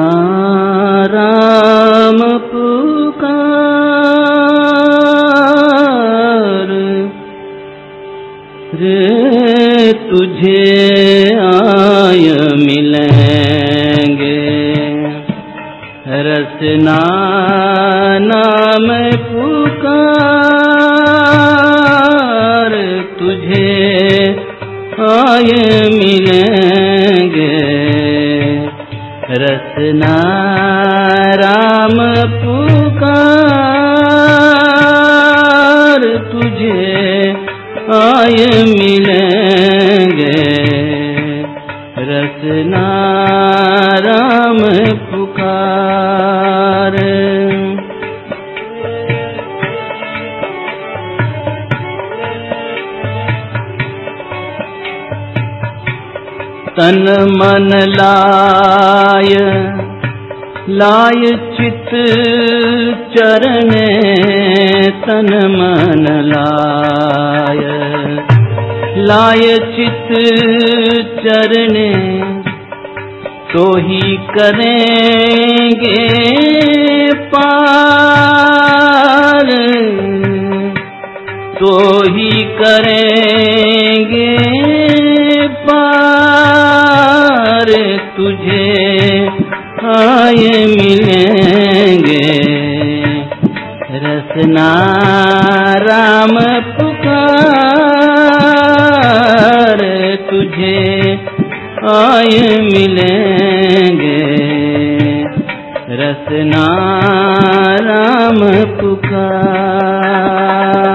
राम पुकार रे तुझे आय मिलेंगे। रसना नाम पुकार तुझे आय मिलेंगे। रसना राम पुकार तुझे आय मिलेंगे। रसना राम पुकार। तन मन लाय लाय चित चरणे। तन मन लाय लाय चित चरणे। तो ही करेंगे पार। तो ही करेंगे पार तुझे आय मिलेंगे। रसना राम पुकार तुझे आय मिलेंगे। रसना राम पुकार।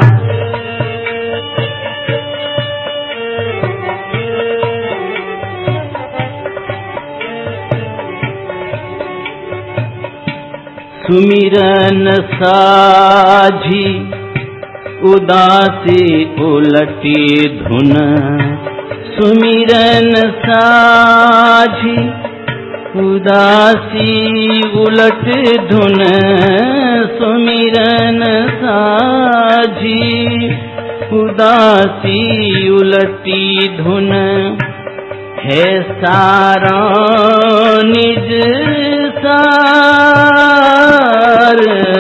सुमिरन साझी उदासी उलटी धुन। सुमिरन साझी उदासी उलट धुन। सुमिरन साझी उदासी उलटी धुन। है सारा निज सार।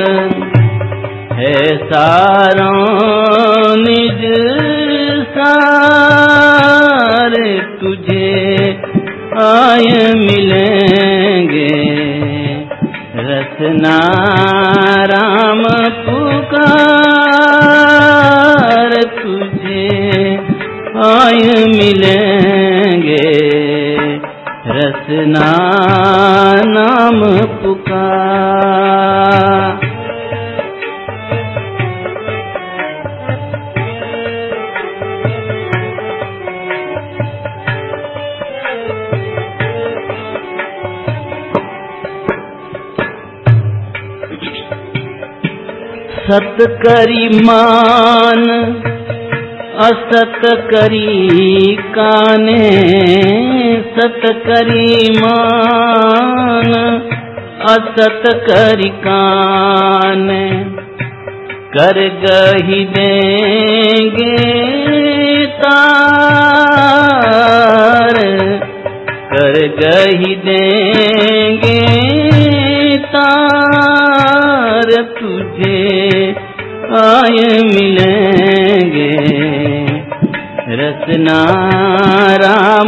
है सारा निज सार तुझे आय मिलेंगे। रसना राम पुकार तुझे आय मिलेंगे। रसना नाम पुकार। सत करी मान असत करी काने। सत करी मान असत करी काने। कर गही देंगे तार। कर गही देंगे तार तुझे आय मिलेंगे। रसना राम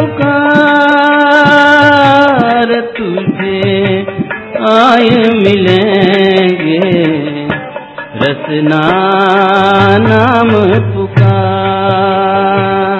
पुकार तुझे आय मिलेंगे। रसना नाम पुकार।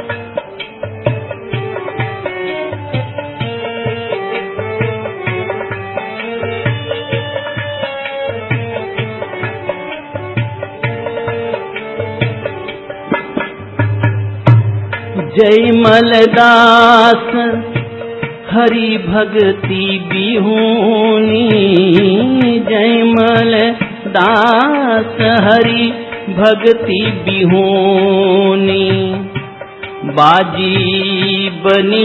जय मलदास हरि भगति बिहूनी। जय मलदास हरि भगति बिहूनी। बाजी बनी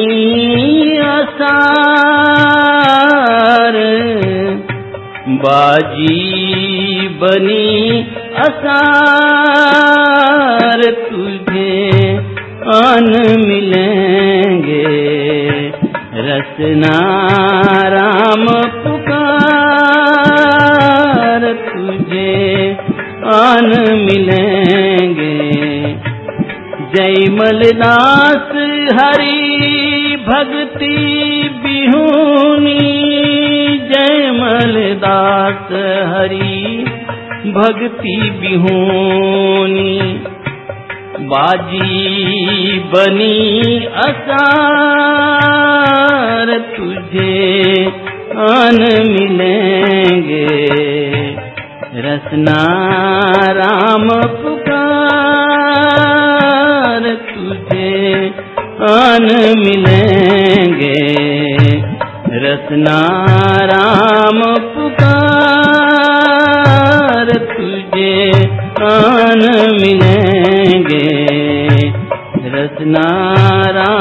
असार। बाजी बनी असार तुझे आन मिलेंगे। रसना राम पुकार तुझे आन मिलेंगे। जय मलदास हरि भक्ति बिहुनी, जय मलदास हरि भक्ति बिहुनी। बाजी बनी असार तुझे आन मिलेंगे। रसना राम पुकार तुझे आन मिलेंगे। रसना राम पुकार तुझे आन मिलेंगे। रसना राम